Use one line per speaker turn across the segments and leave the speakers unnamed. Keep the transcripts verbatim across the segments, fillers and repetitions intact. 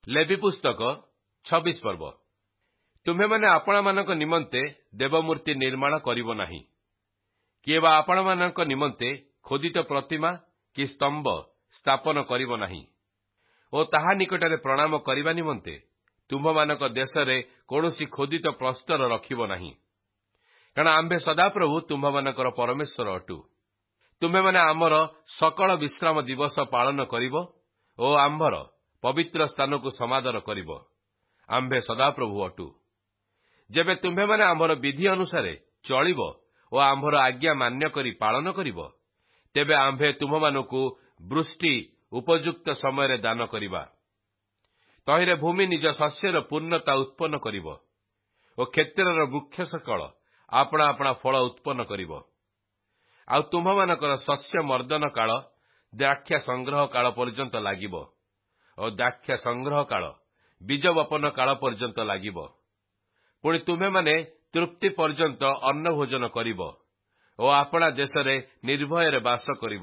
ଲେବି ପୁସ୍ତକ ଛବିଶ ପର୍ବ। ତୁମ୍ଭେମାନେ ଆପଣମାନଙ୍କ ନିମନ୍ତେ ଦେବମୂର୍ତ୍ତି ନିର୍ମାଣ କରିବ ନାହିଁ, କିଏ ବା ଆପଣମାନଙ୍କ ନିମନ୍ତେ ଖୋଦିତ ପ୍ରତିମା କି ସ୍ତମ୍ଭ ସ୍ଥାପନ କରିବ ନାହିଁ ଓ ତାହା ନିକଟରେ ପ୍ରଣାମ କରିବା ନିମନ୍ତେ ତୁମ୍ଭମାନଙ୍କ ଦେଶରେ କୌଣସି ଖୋଦିତ ପ୍ରସ୍ତର ରଖିବ ନାହିଁ, କାରଣ ଆମ୍ଭେ ସଦାପ୍ରଭୁ ତୁମ୍ଭମାନଙ୍କର ପରମେଶ୍ୱର ଅଟୁ। ତୁମ୍ଭେମାନେ ଆମର ସକଳ ବିଶ୍ରାମ ଦିବସ ପାଳନ କରିବ ଓ ଆମ୍ଭର ପବିତ୍ର ସ୍ଥାନକୁ ସମାଦର କରିବ। ଆମ୍ଭେ ସଦାପ୍ରଭୁ ଅଟୁ। ଯେବେ ତୁମ୍ଭେମାନେ ଆମ୍ଭର ବିଧି ଅନୁସାରେ ଚଳିବ ଓ ଆମ୍ଭର ଆଜ୍ଞା ମାନ୍ୟ କରି ପାଳନ କରିବ, ତେବେ ଆମ୍ଭେ ତୁମ୍ଭମାନଙ୍କୁ ବୃଷ୍ଟି ଉପଯୁକ୍ତ ସମୟରେ ଦାନ କରିବା। ତହିଁରେ ଭୂମି ନିଜ ଶସ୍ୟର ପୂର୍ଣ୍ଣତା ଉତ୍ପନ୍ନ କରିବ ଓ କ୍ଷେତ୍ରର ବୃକ୍ଷ ସକଳ ଆପଣା ଆପଣା ଫଳ ଉତ୍ପନ୍ନ କରିବ। ଆଉ ତୁମ୍ଭମାନଙ୍କର ଶସ୍ୟ ମର୍ଦ୍ଦନ କାଳ ଦ୍ରାକ୍ଷା ସଂଗ୍ରହ କାଳ ପର୍ଯ୍ୟନ୍ତ ଲାଗିବ ଓ ଦ୍ରାକ୍ଷା ସଂଗ୍ରହ କାଳ ବୀଜ ବପନ କାଳ ପର୍ଯ୍ୟନ୍ତ ଲାଗିବ। ପୁଣି ତୁମ୍ଭେମାନେ ତୃପ୍ତି ପର୍ଯ୍ୟନ୍ତ ଅନ୍ନ ଭୋଜନ କରିବ ଓ ଆପଣା ଦେଶରେ ନିର୍ଭୟରେ ବାସ କରିବ।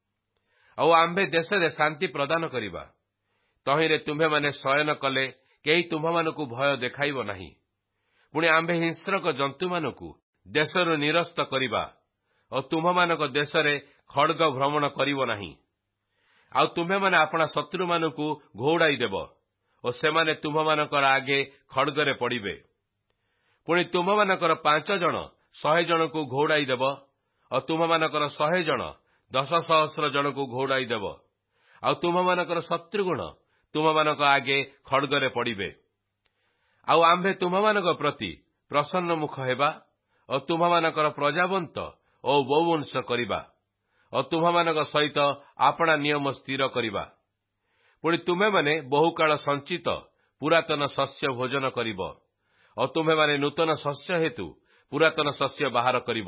ଆଉ ଆମ୍ଭେ ଦେଶରେ ଶାନ୍ତି ପ୍ରଦାନ କରିବା। ତହିଁରେ ତୁମ୍ଭେମାନେ ଶୟନ କଲେ କେହି ତୁମ୍ଭମାନଙ୍କୁ ଭୟ ଦେଖାଇବ ନାହିଁ। ପୁଣି ଆମ୍ଭେ ହିଂସ୍ରକ ଜନ୍ତୁମାନଙ୍କୁ ଦେଶରୁ ନିରସ୍ତ କରିବା ଓ ତୁମ୍ଭମାନଙ୍କ ଦେଶରେ ଖଡ୍ଗ ଭ୍ରମଣ କରିବ ନାହିଁ। ଆଉ ତୁମ୍ଭେମାନେ ଆପଣା ଶତ୍ରୁମାନଙ୍କୁ ଘଉଡ଼ାଇ ଦେବ ଓ ସେମାନେ ତୁମ୍ଭମାନଙ୍କର ଆଗେ ଖଡ୍ଗରେ ପଡ଼ିବେ। ପୁଣି ତୁମ୍ଭମାନଙ୍କର ପାଞ୍ଚ ଜଣ ଶହେ ଜଣଙ୍କୁ ଘଉଡ଼ାଇ ଦେବ ଓ ତୁମ୍ଭମାନଙ୍କର ଶହେ ଜଣ ଦଶ ସହସ୍ର ଜଣଙ୍କୁ ଘଉଡ଼ାଇ ଦେବ। ଆଉ ତୁମ୍ଭମାନଙ୍କର ଶତ୍ରୁଗଣ ତୁମ୍ଭମାନଙ୍କ ଆଗେ ଖଡ୍ଗରେ ପଡ଼ିବେ। ଆଉ ଆମ୍ଭେ ତୁମ୍ଭମାନଙ୍କ ପ୍ରତି ପ୍ରସନ୍ନମୁଖ ହେବା ଓ ତୁମ୍ଭମାନଙ୍କର ପ୍ରଜାବନ୍ତ ଓ ବହୁବଂଶ କରିବା ଓ ତୁମ୍ଭମାନଙ୍କ ସହିତ ଆପଣା ନିୟମ ସ୍ଥିର କରିବା। ପୁଣି ତୁମ୍ଭେମାନେ ବହୁକାଳ ସଞ୍ଚିତ ପୁରାତନ ଶସ୍ୟ ଭୋଜନ କରିବ ଓ ତୁମ୍ଭେମାନେ ନୂତନ ଶସ୍ୟ ହେତୁ ପୁରାତନ ଶସ୍ୟ ବାହାର କରିବ।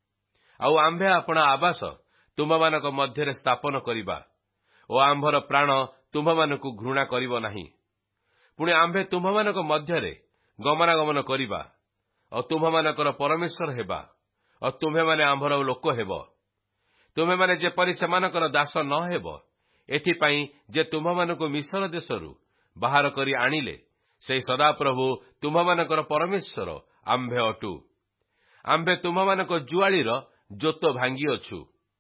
ଆଉ ଆମ୍ଭେ ଆପଣା ଆବାସ ତୁମ୍ଭମାନଙ୍କ ମଧ୍ୟରେ ସ୍ଥାପନ କରିବା ଓ ଆମ୍ଭର ପ୍ରାଣ ତୁମ୍ଭମାନଙ୍କୁ ଘୃଣା କରିବ ନାହିଁ। ପୁଣି ଆମ୍ଭେ ତୁମ୍ଭମାନଙ୍କ ମଧ୍ୟରେ ଗମନାଗମନ କରିବା ଓ ତୁମ୍ଭମାନଙ୍କର ପରମେଶ୍ୱର ହେବା ଓ ତୁମ୍ଭେମାନେ ଆମ୍ଭର ଲୋକ ହେବ। ତୁମ୍ଭେମାନେ ଯେପରି ସେମାନଙ୍କର ଦାସ ନ ହେବ, ଏଥିପାଇଁ ଯେ ତୁମ୍ଭମାନଙ୍କୁ ମିଶ୍ର ଦେଶରୁ ବାହାର କରି ଆଣିଲେ, ସେହି ସଦାପ୍ରଭୁ ତୁମ୍ଭମାନଙ୍କର ପରମେଶ୍ୱର ଆମ୍ଭେ ଅଟୁ। ଆମ୍ଭେ ତୁମ୍ଭମାନଙ୍କ ଜୁଆଳିର ଜୋତ ଭାଙ୍ଗିଅଛୁ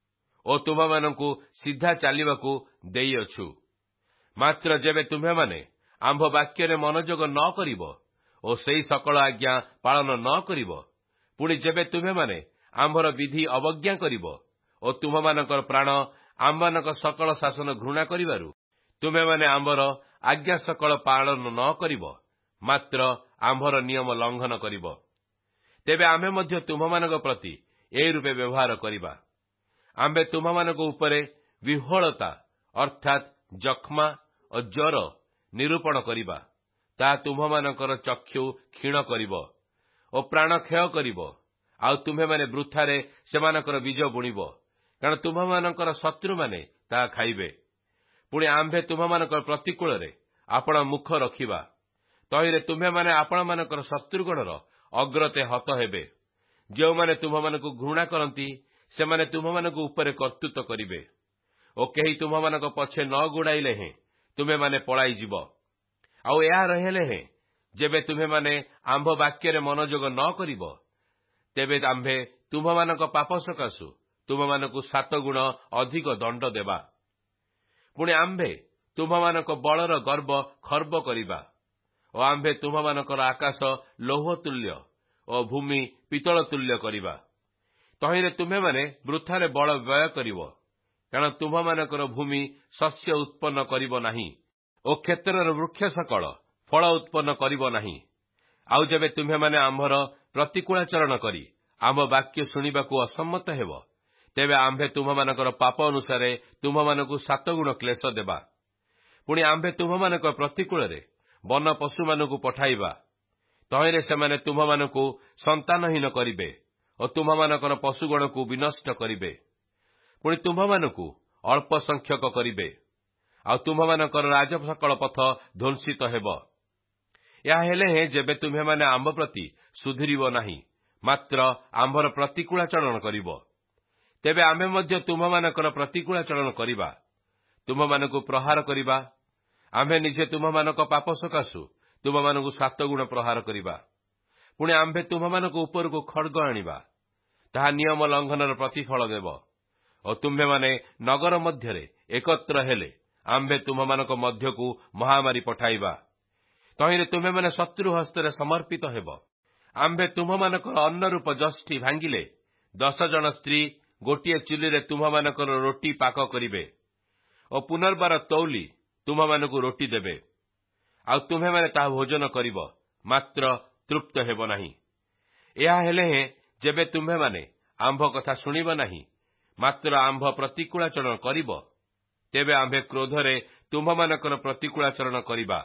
ଓ ତୁମ୍ଭମାନଙ୍କୁ ସିଧା ଚାଲିବାକୁ ଦେଇଅଛୁ। ମାତ୍ର ଯେବେ ତୁମ୍ଭେମାନେ ଆମ୍ଭ ବାକ୍ୟରେ ମନୋଯୋଗ ନ କରିବ ଓ ସେହି ସକଳ ଆଜ୍ଞା ପାଳନ ନ କରିବ, ପୁଣି ଯେବେ ତୁମ୍ଭେମାନେ ଆମ୍ଭର ବିଧି ଅବଜ୍ଞା କରିବ ଓ ତୁମ୍ଭମାନଙ୍କର ପ୍ରାଣ ଆମ୍ଭମାନଙ୍କ ସକଳ ଶାସନ ଘୃଣା କରିବାରୁ ତୁମ୍ଭେମାନେ ଆମ୍ଭର ଆଜ୍ଞା ସକଳ ପାଳନ ନ କରିବ, ମାତ୍ର ଆମ୍ଭର ନିୟମ ଲଙ୍ଘନ କରିବ, ତେବେ ଆମ୍ଭେ ମଧ୍ୟ ତୁମ୍ଭମାନଙ୍କ ପ୍ରତି ଏହି ରୂପେ ବ୍ୟବହାର କରିବା। ଆମ୍ଭେ ତୁମ୍ଭମାନଙ୍କ ଉପରେ ବିହ୍ୱଳତା ଅର୍ଥାତ୍ ଯକ୍ଷ୍ମା ଓ ଜ୍ୱର ନିରୂପଣ କରିବା। ତାହା ତୁମ୍ଭମାନଙ୍କର ଚକ୍ଷୁ କ୍ଷୀଣ କରିବ ଓ ପ୍ରାଣ କ୍ଷୟ କରିବ। ଆଉ ତୁମ୍ଭେମାନେ ବୃଥାରେ ସେମାନଙ୍କର ବୀଜ ବୁଣିବ, କାରଣ ତୁମ୍ଭମାନଙ୍କର ଶତ୍ରୁମାନେ ତାହା ଖାଇବେ। ପୁଣି ଆମ୍ଭେ ତୁମ୍ଭମାନଙ୍କର ପ୍ରତିକୂଳରେ ଆପଣା ମୁଖ ରଖିବା। ତହିଁରେ ତୁମ୍ଭେମାନେ ଆପଣମାନଙ୍କର ଶତ୍ରୁଗଣର ଅଗ୍ରତେ ହତ ହେବେ। ଯେଉଁମାନେ ତୁମ୍ଭମାନଙ୍କୁ ଘୃଣା କରନ୍ତି, ସେମାନେ ତୁମ୍ଭମାନଙ୍କ ଉପରେ କର୍ତ୍ତୃତ୍ୱ କରିବେ ଓ କେହି ତୁମ୍ଭମାନଙ୍କ ପଛେ ନ ଗୋଡ଼ାଇଲେ ହେଁ ତୁମ୍ଭେମାନେ ପଳାଇଯିବ। ଆଉ ଏହା ରହିଲେ ହେଁ, ଯେବେ ତୁମ୍ଭେମାନେ ଆମ୍ଭ ବାକ୍ୟରେ ମନୋଯୋଗ ନ କରିବ, ତେବେ ଆମ୍ଭେ ତୁମ୍ଭମାନଙ୍କ ପାପ ସକାଶୁ ତୁମ୍ଭମାନଙ୍କୁ ସାତ ଗୁଣ ଅଧିକ ଦଣ୍ଡ ଦେବା। ପୁଣି ଆମ୍ଭେ ତୁମ୍ଭମାନଙ୍କ ବଳର ଗର୍ବ ଖର୍ବ କରିବା ଓ ଆମ୍ଭେ ତୁମ୍ଭମାନଙ୍କର ଆକାଶ ଲୌହ ତୁଲ୍ୟ ଓ ଭୂମି ପିତ୍ତଳ ତୁଲ୍ୟ କରିବା। ତହିଁରେ ତୁମ୍ଭେମାନେ ବୃଥାରେ ବଳ ବ୍ୟୟ କରିବ, କାରଣ ତୁମ୍ଭମାନଙ୍କର ଭୂମି ଶସ୍ୟ ଉତ୍ପନ୍ନ କରିବ ନାହିଁ ଓ କ୍ଷେତ୍ରର ବୃକ୍ଷ ସକଳ ଫଳ ଉତ୍ପନ୍ନ କରିବ ନାହିଁ। ଆଉ ଯେବେ ତୁମ୍ଭେମାନେ ଆମ୍ଭର ପ୍ରତିକୂଳାଚରଣ କରି ଆମ୍ଭ ବାକ୍ୟ ଶୁଣିବାକୁ ଅସମ୍ମତ ହେବ, ତେବେ ଆମ୍ଭେ ତୁମ୍ଭମାନଙ୍କର ପାପ ଅନୁସାରେ ତୁମ୍ଭମାନଙ୍କୁ ସାତଗୁଣ କ୍ଲେଶ ଦେବା। ପୁଣି ଆମ୍ଭେ ତୁମ୍ଭମାନଙ୍କ ପ୍ରତିକୂଳରେ ବନ ପଶୁମାନଙ୍କୁ ପଠାଇବା। ତହିଁରେ ସେମାନେ ତୁମ୍ଭମାନଙ୍କୁ ସନ୍ତାନହୀନ କରିବେ ଓ ତୁମ୍ଭମାନଙ୍କର ପଶୁଗଣକୁ ବିନଷ୍ଟ କରିବେ। ପୁଣି ତୁମ୍ଭମାନଙ୍କୁ ଅଳ୍ପ ସଂଖ୍ୟକ କରିବେ। ଆଉ ତୁମ୍ଭମାନଙ୍କର ରାଜ ସକଳ ପଥ ଧ୍ୱଂସିତ ହେବ। ଏହା ହେଲେ ହେଁ ଯେବେ ତୁମ୍ଭେମାନେ ଆମ୍ଭ ପ୍ରତି ସୁଧୁରିବ ନାହିଁ, ମାତ୍ର ଆମ୍ଭର ପ୍ରତିକୂଳାଚରଣ କରିବ, ତେବେ ଆମ୍ଭେ ମଧ୍ୟ ତୁମ୍ଭମାନଙ୍କର ପ୍ରତିକୂଳାଚରଣ କରିବା। ତୁମ୍ଭମାନଙ୍କୁ ପ୍ରହାର କରିବା, ଆମ୍ଭେ ନିଜେ ତୁମମାନଙ୍କ ପାପ ସକାଶୁ ତୁମମାନଙ୍କୁ ସାତ ଗୁଣ ପ୍ରହାର କରିବା। ପୁଣି ଆମ୍ଭେ ତୁମମାନଙ୍କ ଉପରକୁ ଖଡ୍ଗ ଆଣିବା, ତାହା ନିୟମ ଲଙ୍ଘନର ପ୍ରତିଫଳ ଦେବ। ଓ ତୁମ୍ଭେମାନେ ନଗର ମଧ୍ୟରେ ଏକତ୍ର ହେଲେ ଆମ୍ଭେ ତୁମମାନଙ୍କ ମଧ୍ୟକୁ ମହାମାରୀ ପଠାଇବା। ତହିଁରେ ତୁମେମାନେ ଶତ୍ରୁ ହସ୍ତରେ ସମର୍ପିତ ହେବ। ଆମ୍ଭେ ତୁମମାନଙ୍କର ଅନ୍ନରୂପ ଯଷ୍ଟି ଭାଙ୍ଗିଲେ ଦଶ ଜଣ ସ୍ତ୍ରୀ ଗୋଟିଏ ଚୁଲିରେ ତୁମମାନଙ୍କର ରୋଟି ପାକ କରିବେ ଓ ପୁନର୍ବାର ତୌଲି ତୁମମାନଙ୍କୁ ରୋଟି ଦେବେ। ଆଉ ତୁମେମାନେ ତାହା ଭୋଜନ କରିବ, ମାତ୍ର ତୃପ୍ତ ହେବ ନାହିଁ। ଏହା ହେଲେ ହେଁ ଯେବେ ତୁମ୍ଭେମାନେ ଆମ୍ଭ କଥା ଶୁଣିବ ନାହିଁ, ମାତ୍ର ଆମ୍ଭ ପ୍ରତିକୂଳାଚରଣ କରିବ, ତେବେ ଆମ୍ଭେ କ୍ରୋଧରେ ତୁମ୍ଭମାନଙ୍କର ପ୍ରତିକୂଳାଚରଣ କରିବା।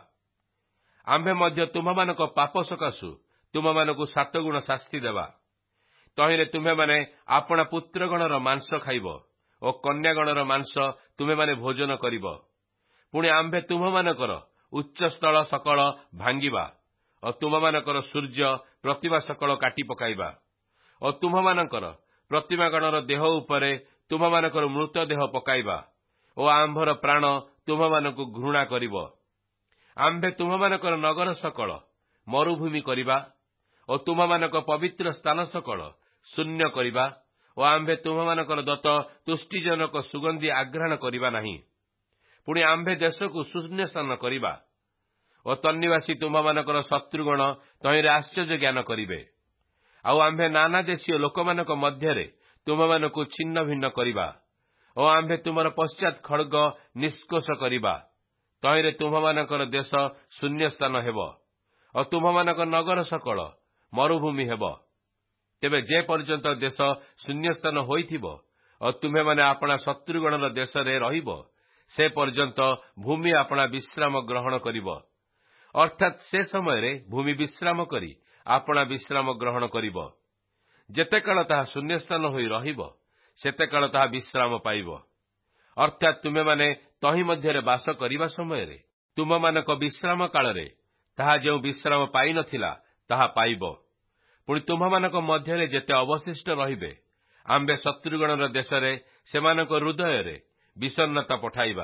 ଆମ୍ଭେ ମଧ୍ୟ ତୁମ୍ଭମାନଙ୍କ ପାପ ସକାଶୁ ତୁମମାନଙ୍କୁ ସାତଗୁଣ ଶାସ୍ତି ଦେବା। ତହିଁରେ ତୁମ୍ଭେମାନେ ଆପଣା ପୁତ୍ରଗଣର ମାଂସ ଖାଇବ ଓ କନ୍ୟାଗଣର ମାଂସ ତୁମେମାନେ ଭୋଜନ କରିବ। ପୁଣି ଆମ୍ଭେ ତୁମ୍ଭମାନଙ୍କର ଉଚ୍ଚସ୍ଥଳ ସକଳ ଭାଙ୍ଗିବା ଓ ତୁମମାନଙ୍କର ସୂର୍ଯ୍ୟ ପ୍ରତିମା ସକଳ କାଟି ପକାଇବା ଓ ତୁମ୍ଭମାନଙ୍କର ପ୍ରତିମାଗଣର ଦେହ ଉପରେ ତୁମମାନଙ୍କର ମୃତ ଦେହ ପକାଇବା ଓ ଆମ୍ଭର ପ୍ରାଣ ତୁମମାନଙ୍କୁ ଘୃଣା କରିବ। ଆମ୍ଭେ ତୁମମାନଙ୍କର ନଗର ସକଳ ମରୁଭୂମି କରିବା ଓ ତୁମମାନଙ୍କ ପବିତ୍ର ସ୍ଥାନ ସକଳ ଶୂନ୍ୟ କରିବା ଓ ଆମ୍ଭେ ତୁମମାନଙ୍କର ଦତ୍ତ ତୁଷ୍ଟିଜନକ ସୁଗନ୍ଧି ଆଘ୍ରାଣ କରିବା ନାହିଁ। ପୁଣି ଆମ୍ଭେ ଦେଶକୁ ଶୂନ୍ୟସ୍ଥାନ କରିବା ଓ ତନ୍ନିବାସୀ ତୁମମାନଙ୍କର ଶତ୍ରୁଗଣ ତହିଁରେ ଆଶ୍ଚର୍ଯ୍ୟ ଜ୍ଞାନ କରିବେ। ଆଉ ଆମ୍ଭେ ନାନା ଦେଶୀୟ ଲୋକମାନଙ୍କ ମଧ୍ୟରେ ତୁମମାନଙ୍କୁ ଛିନ୍ନ ଭିନ୍ନ କରିବା ଓ ଆମ୍ଭେ ତୁମର ପଶ୍ଚାତ୍ ଖଡ୍ଗ ନିଷ୍କୋଷ କରିବା। ତହିଁରେ ତୁମମାନଙ୍କର ଦେଶ ଶୂନ୍ୟସ୍ଥାନ ହେବ ଓ ତୁମମାନଙ୍କ ନଗର ସକଳ ମରୁଭୂମି ହେବ। ତେବେ ଯେ ପର୍ଯ୍ୟନ୍ତ ଦେଶ ଶୂନ୍ୟସ୍ଥାନ ହୋଇଥିବ ଓ ତୁମେମାନେ ଆପଣା ଶତ୍ରୁଗଣର ଦେଶରେ ରହିବ, ସେ ପର୍ଯ୍ୟନ୍ତ ଭୂମି ଆପଣା ବିଶ୍ରାମ ଗ୍ରହଣ କରିବ। ଅର୍ଥାତ୍ ସେ ସମୟରେ ଭୂମି ବିଶ୍ରାମ କରି ଆପଣା ବିଶ୍ରାମ ଗ୍ରହଣ କରିବ। ଯେତେକାଳ ତାହା ଶୂନ୍ୟସ୍ଥାନ ହୋଇ ରହିବ, ସେତେକାଳ ତାହା ବିଶ୍ରାମ ପାଇବ। ଅର୍ଥାତ୍ ତୁମେମାନେ ତହିଁ ମଧ୍ୟରେ ବାସ କରିବା ସମୟରେ ତୁମମାନଙ୍କ ବିଶ୍ରାମ କାଳରେ ତାହା ଯେଉଁ ବିଶ୍ରାମ ପାଇନଥିଲା ତାହା ପାଇବ। ପୁଣି ତୁମମାନଙ୍କ ମଧ୍ୟରେ ଯେତେ ଅବଶିଷ୍ଟ ରହିବେ, ଆମ୍ଭେ ଶତ୍ରୁଗଣର ଦେଶରେ ସେମାନଙ୍କ ହୃଦୟରେ ବିଷଣ୍ଣତା ପଠାଇବା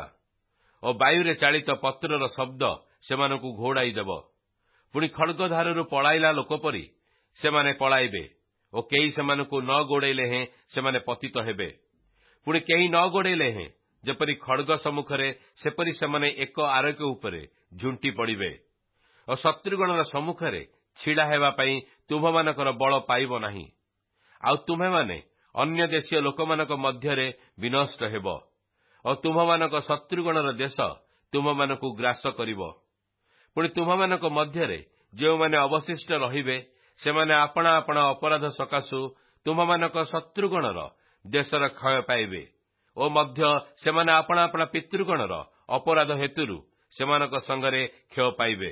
ଓ ବାୟୁରେ ଚାଳିତ ପତ୍ରର ଶବ୍ଦ ସେମାନଙ୍କୁ ଘୋଡ଼ାଇ ଦେବ। ପୁଣି ଖଡ୍ଗଧାରରୁ ପଳାଇଲା ଲୋକ ପରି ସେମାନେ ପଳାଇବେ ଓ କେହି ସେମାନଙ୍କୁ ନ ଗୋଡ଼େଇଲେ ହେଁ ସେମାନେ ପତିତ ହେବେ। ପୁଣି କେହି ନ ଗୋଡ଼େଇଲେ ହେଁ ଯେପରି ଖଡ୍ଗ ସମ୍ମୁଖରେ ସେପରି ସେମାନେ ଏକ ଆରୋଗ୍ୟ ଉପରେ ଝୁଣ୍ଟି ପଡ଼ିବେ ଓ ଶତ୍ରୁଗଣର ସମ୍ମୁଖରେ ଛିଡ଼ା ହେବା ପାଇଁ ତୁମ୍ଭମାନଙ୍କର ବଳ ପାଇବ ନାହିଁ। ଆଉ ତୁମ୍ଭେମାନେ ଅନ୍ୟ ଦେଶୀୟ ଲୋକମାନଙ୍କ ମଧ୍ୟରେ ବିନଷ୍ଟ ହେବ ଓ ତୁମ୍ଭମାନଙ୍କ ଶତ୍ରୁଗଣର ଦେଶ ତୁମ୍ଭମାନଙ୍କୁ ଗ୍ରାସ କରିବ। ପୁଣି ତୁମ୍ଭମାନଙ୍କ ମଧ୍ୟରେ ଯେଉଁମାନେ ଅବଶିଷ୍ଟ ରହିବେ, ସେମାନେ ଆପଣା ଆପଣା ଅପରାଧ ସକାଶୁ ତୁମ୍ଭମାନଙ୍କ ଶତ୍ରୁଗଣର ଦେଶର କ୍ଷୟ ପାଇବେ ଓ ମଧ୍ୟ ସେମାନେ ଆପଣା ଆପଣା ପିତୃଗଣର ଅପରାଧ ହେତୁରୁ ସେମାନଙ୍କ ସଙ୍ଗରେ କ୍ଷୟ ପାଇବେ।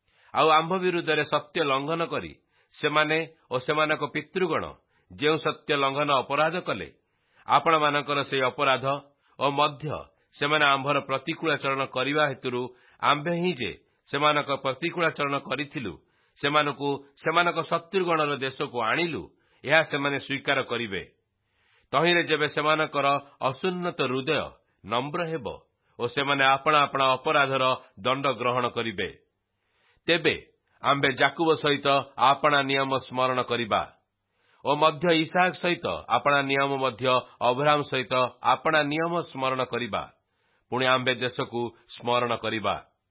ଆଉ ଆମ୍ଭ ବିରୁଦ୍ଧରେ ସତ୍ୟ ଲଙ୍ଘନ କରି ସେମାନେ ଓ ସେମାନଙ୍କ ପିତୃଗଣ ଯେଉଁ ସତ୍ୟ ଲଙ୍ଘନ ଅପରାଧ କଲେ, ଆପଣମାନଙ୍କର ସେହି ଅପରାଧ ଓ ମଧ୍ୟ ସେମାନେ ଆମ୍ଭର ପ୍ରତିକୂଳାଚରଣ କରିବା ହେତୁରୁ ଆମ୍ଭେ ହିଁ ଯେ ସେମାନଙ୍କ ପ୍ରତିକୂଳାଚରଣ କରିଥିଲୁ, ସେମାନଙ୍କୁ ସେମାନଙ୍କ ଶତ୍ରୁଗଣର ଦେଶକୁ ଆଣିଲୁ, ଏହା ସେମାନେ ସ୍ୱୀକାର କରିବେ। ତହିଁରେ ଯେବେ ସେମାନଙ୍କର ଅସୁନ୍ନତ ହୃଦୟ ନମ୍ର ହେବ ଓ ସେମାନେ ଆପଣା ଆପଣା ଅପରାଧର ଦଣ୍ଡ ଗ୍ରହଣ କରିବେ, ତେବେ ଆମ୍ଭେ ଯାକୁବ ସହିତ ଆପଣା ନିୟମ ସ୍ମରଣ କରିବା ଓ ମଧ୍ୟ ଇସାକ ସହିତ ଆପଣା ନିୟମ ମଧ୍ୟ ଅବ୍ରାହମ ସହିତ ଆପଣା ନିୟମ ସ୍ମରଣ କରିବା। ପୁଣି ଆମ୍ଭେ ଦେଶକୁ ସ୍ମରଣ କରିବା।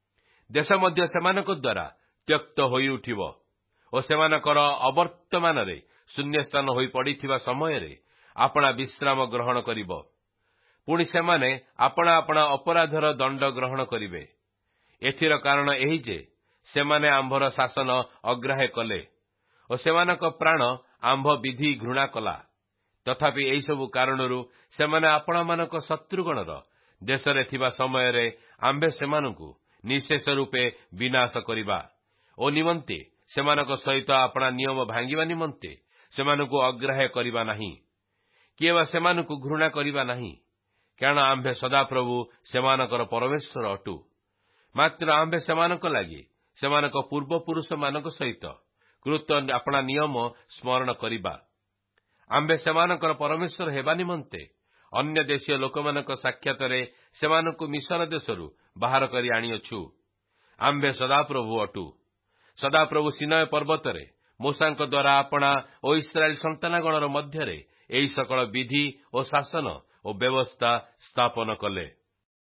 ଦେଶ ମଧ୍ୟ ସେମାନଙ୍କ ଦ୍ୱାରା ତ୍ୟକ୍ତ ହୋଇଉଠିବ ଓ ସେମାନଙ୍କର ଅବର୍ତ୍ତମାନରେ ଶୂନ୍ୟସ୍ଥାନ ହୋଇ ପଡ଼ିଥିବା ସମୟରେ ଆପଣା ବିଶ୍ରାମ ଗ୍ରହଣ କରିବ। ପୁଣି ସେମାନେ ଆପଣା ଆପଣା ଅପରାଧର ଦଣ୍ଡ ଗ୍ରହଣ କରିବେ। ଏଥିର କାରଣ ଏହି ଯେ ସେମାନେ ଆମ୍ଭର ଶାସନ ଅଗ୍ରାହ୍ୟ କଲେ ଓ ସେମାନଙ୍କ ପ୍ରାଣ ଆମ୍ଭ ବିଧି ଘୃଣା କଲା। ତଥାପି ଏହିସବୁ କାରଣରୁ ସେମାନେ ଆପଣମାନଙ୍କ ଶତ୍ରୁଗଣର ଦେଶରେ ଥିବା ସମୟରେ ଆମ୍ଭେ ସେମାନଙ୍କୁ ନିଃଶେଷ ରୂପେ ବିନାଶ କରିବା ଓ ନିମନ୍ତେ ସେମାନଙ୍କ ସହିତ ଆପଣା ନିୟମ ଭାଙ୍ଗିବା ନିମନ୍ତେ ସେମାନଙ୍କୁ ଅଗ୍ରାହ୍ୟ କରିବା ନାହିଁ, କିଏ ବା ସେମାନଙ୍କୁ ଘୃଣା କରିବା ନାହିଁ, କାରଣ ଆମ୍ଭେ ସଦାପ୍ରଭୁ ସେମାନଙ୍କର ପରମେଶ୍ୱର ଅଟୁ। ମାତ୍ର ଆମ୍ଭେ ସେମାନଙ୍କ ଲାଗି ସେମାନଙ୍କ ପୂର୍ବପୁରୁଷମାନଙ୍କ ସହିତ କୃତ ଆପଣା ନିୟମ ସ୍ମରଣ କରିବା। ଆମ୍ଭେ ସେମାନଙ୍କର ପରମେଶ୍ୱର ହେବା ନିମନ୍ତେ ଅନ୍ୟ ଦେଶୀୟ ଲୋକମାନଙ୍କ ସାକ୍ଷାତରେ ସେମାନଙ୍କୁ ମିଶନ ଦେଶରୁ ବାହାର କରି ଆଣିଅଛୁ। ଆମ୍ଭେ ସଦାପ୍ରଭୁ ଅଟୁ। ସଦାପ୍ରଭୁ ସିନାୟ ପର୍ବତରେ ମୂଷାଙ୍କ ଦ୍ୱାରା ଆପଣା ଓ ଇସ୍ରାଏଲ ସନ୍ତାନଗଣର ମଧ୍ୟରେ ଏହି ସକଳ ବିଧି ଓ ଶାସନ ଓ ବ୍ୟବସ୍ଥା ସ୍ଥାପନ କଲେ।